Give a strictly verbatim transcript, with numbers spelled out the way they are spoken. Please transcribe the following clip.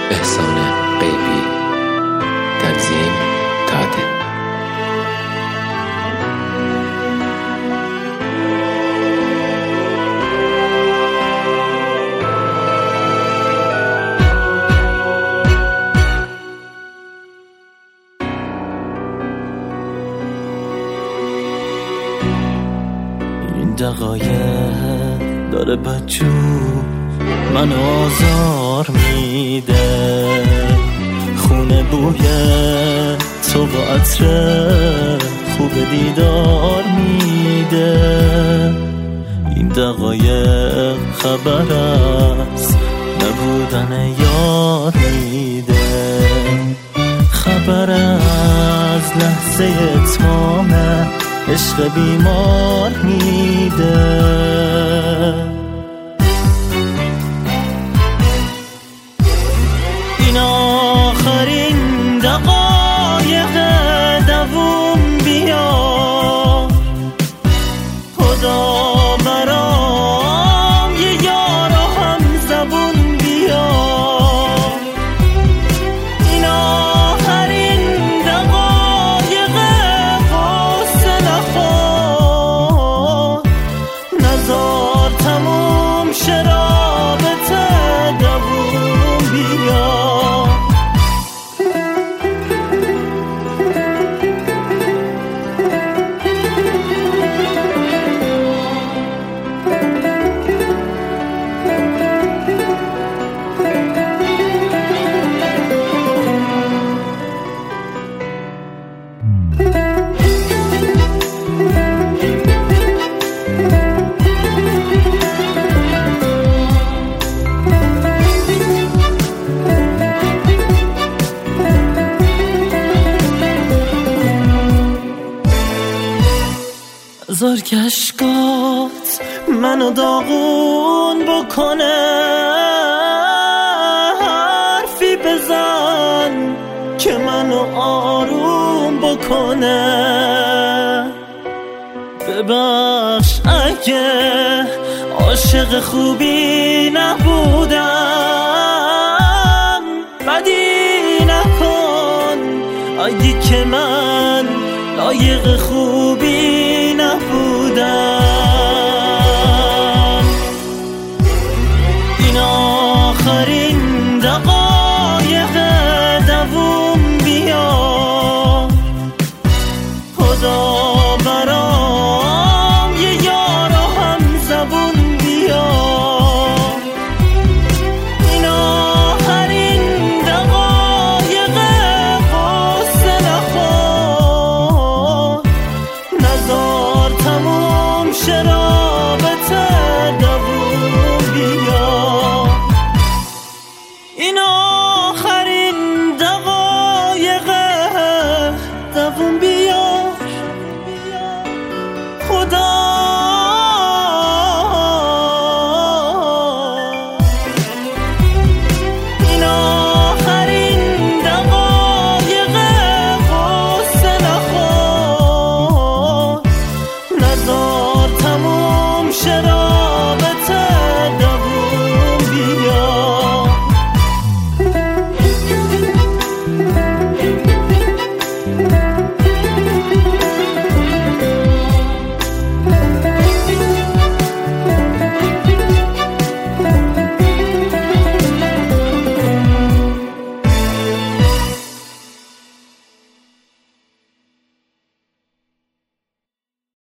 احسان غیبی، تنظیم تاده. این دقایق داره بچو من آزار میده، خونه بوی تو با عطر خوب دیدار میده. این دقایق خبر از نبودن یار میده، خبر از لحظه اتمام عشق بیمار میده. این آخرین دقایق دوم بیا، خدا برام یه یار و هم زبون بیا. این آخرین دقایق غصه نخور، نزار تموم شرابت دوم بیا. زار کشکات منو داغون بکنه، حرفی بزن که منو آروم بکنه. ببخش اگه عاشق خوبی نبودم، بدی نکن اگه که من لایق خوبی نبودم. این آخری